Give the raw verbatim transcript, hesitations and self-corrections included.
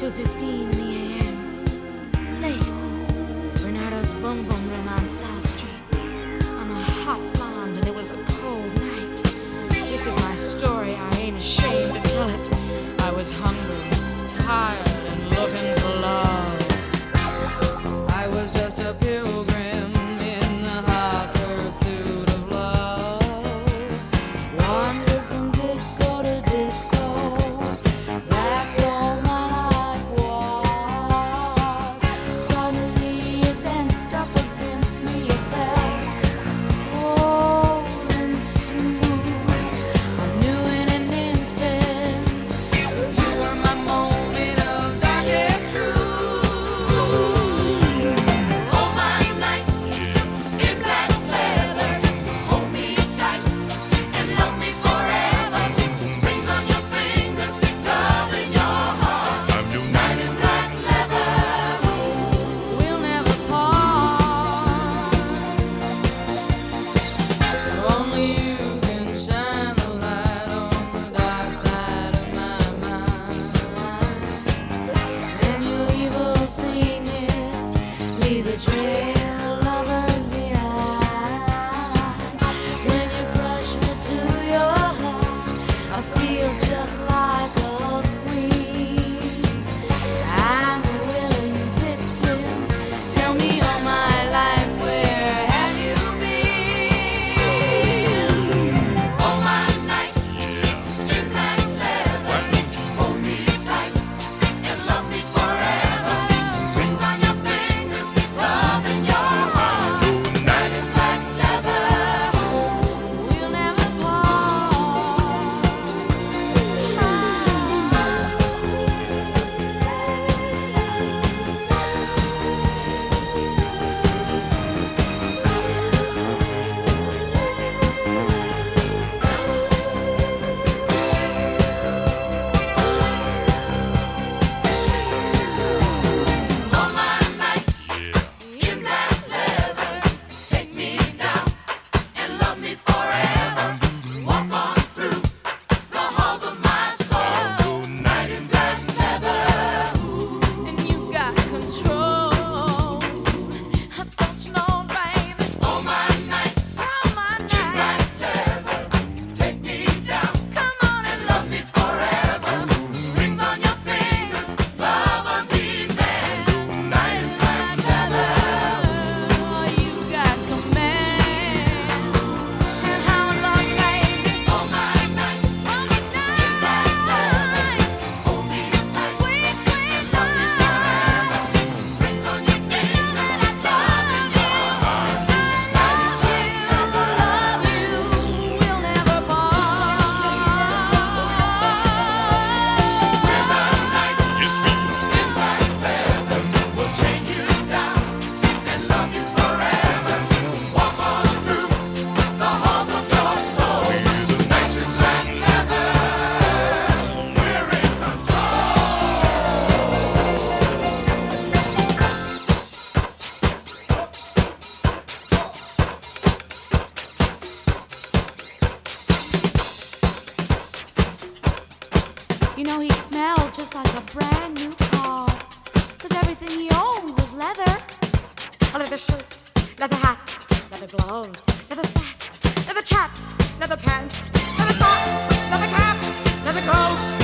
two fifteen in the A M. Lace, Renato's Boom Boom Room on South Street. I'm a hot blonde and it was a cold night. This is my story, I ain't ashamed to tell it. I was hungry, tired, and looking for love. I was just a pilgrim in the hot pursuit of love. Wandered from disco to disco. That's all my life was. Suddenly it danced up against me. It felt cold and smooth. I knew in an instant you were my moment of darkest truth. All my night in black leather, hold me tight and love me forever. Rings on your fingers, love in your heart. I'm new Night in black leather, we'll never part. Only you can shine the light on the dark side of my mind. And your evil sweetness leaves a trail of lovers behind. When you crush me to your heart, I feel just like a queen. I'm a willing victim. Tell me all my life, where have you been? All my night in black leather, hold me tight and love me forever. Rings on your fingers, love in your heart. Night in black leather, we'll never part. All my night in black leather, take me down and love me forever. Walk on through the halls of my soul. Night in black leather, and you got control. Don't you know, baby? All my night, all my night, black leather, take me down. Come on and love me forever. Rings on your fingers, love on demand. Night in black leather, you got command. And how I love, baby. All my night, all my night, in black leather, hold me tight, sweet, sweet love me forever. Rings on your fingers, love in your heart. Night in black leather, love you, we'll never part. We're the night Yes, we in black leather, we'll chain you down and love you forever. Walk on through the halls of your soul. The night in black leather, we're in control. You know, he smelled just like a brand new car. Cause everything he owned was leather. A leather shirt, leather hat, leather gloves, leather spats, leather chaps, leather pants, leather socks, leather caps, leather coats.